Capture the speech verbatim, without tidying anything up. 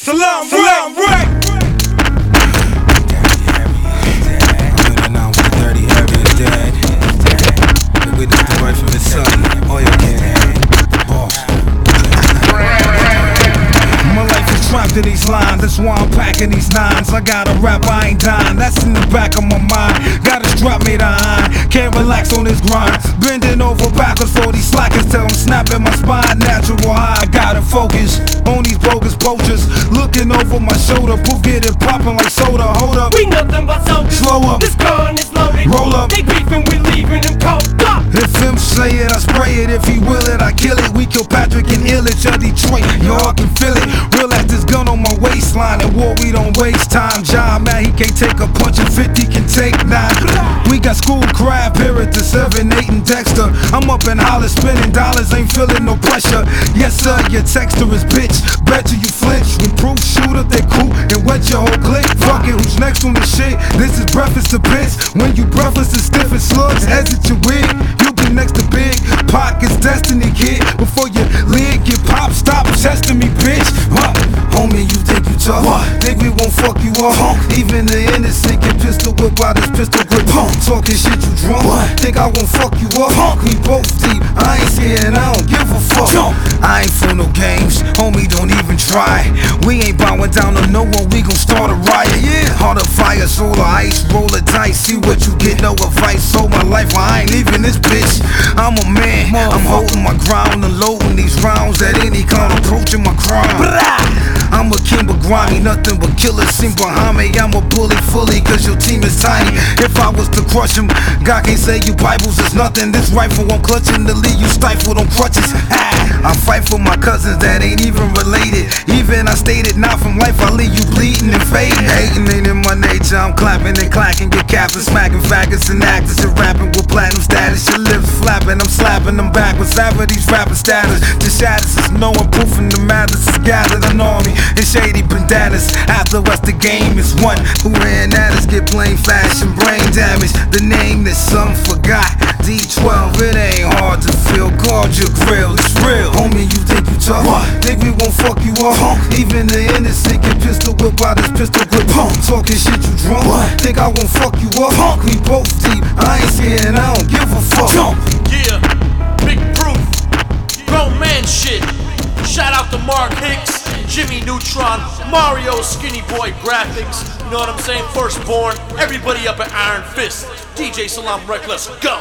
Salam, Salam, right. To these lines, that's why I'm packing these nines. I got a rap, I ain't dying, that's in the back of my mind. Got a strap made of iron, can't relax on this grind. Bending over backwards for these slackers till I'm snapping my spine. Natural high, I gotta focus on these bogus poachers. Looking over my shoulder, poof, get it popping like soda. Hold up, we nothing but soldiers. Slow up, this gun is loaded. Roll up, they beefing, we leaving them cold. Stop. If him say it, I spray it. If he will it, I kill it. We kill Patrick and Illich of Detroit, y'all can feel it. Real as this gun on my waistline. In war we don't waste time. John, man, he can't take a punch and fifty can take nine. We got school crab here at the seven, eight and Dexter. I'm up in Hollis spending dollars, ain't feeling no pressure. Yes sir, your texter is bitch. Bet you you flinch when proof shoot up that coupe and wet your whole clique. Fuck it, who's next on the shit? This is breakfast to bits. When you breathless and stiff and slugs, exit your wig. You be next to big pockets, destiny kid. Before your lid get popped, stop testing me, bitch. Huh? Homie, you think you tough? What? Think we won't fuck you up? Punk. Even the innocent get pistol whipped by this pistol grip. Punk. Talking shit, you drunk? What? Think I won't fuck you up? Punk. We both deep, I ain't scared and I don't give a fuck. Jump. I ain't for no games, homie, don't even try. We ain't bowing down to no one, we gon' start a riot. Yeah. Heart of fire, solar ice, roll a dice, see what you get, no advice. Sold my life, I ain't leaving this bitch. I'm a man, I'm holding my ground and loading these rounds at any kind, approaching my crime. I'm a king but grimy, nothing but killers sing behind me. I'm a bully fully cause your team is tiny. If I was to crush him, God can't say you Bibles is nothing. This rifle I'm clutching to leave you stifled on crutches. I fight for my cousins that ain't even related. Even I stated not from life, I leave you bleeding and fading. Hating ain't in my nature, I'm clapping and clacking. Get caps and smacking faggots and actors and rapping with platinum status. Your lips flapping, I'm slapping them backwards. After these rapping status, the shatters is no improving. The madness is gathered an army and shady bandanas. After us the game is won. Who ran at us get plain fashion brain damage. The name that some forgot, D twelve, it ain't hard to feel. Guard your grill, it's real. Homie, you think you tough? What? Think we won't fuck you up? Punk. Even the innocent get pistol whipped by this pistol grip. Punk. Talking shit, you drunk? What? Think I won't fuck you up? Punk. We both deep, I ain't scared and I don't give a fuck. Jump. Yeah, big proof, grown man shit. Shout out to Mark Hicks, Jimmy Neutron, Mario Skinny Boy Graphics. You know what I'm saying? Firstborn, everybody up at Iron Fist. D J Salam Reckless, go.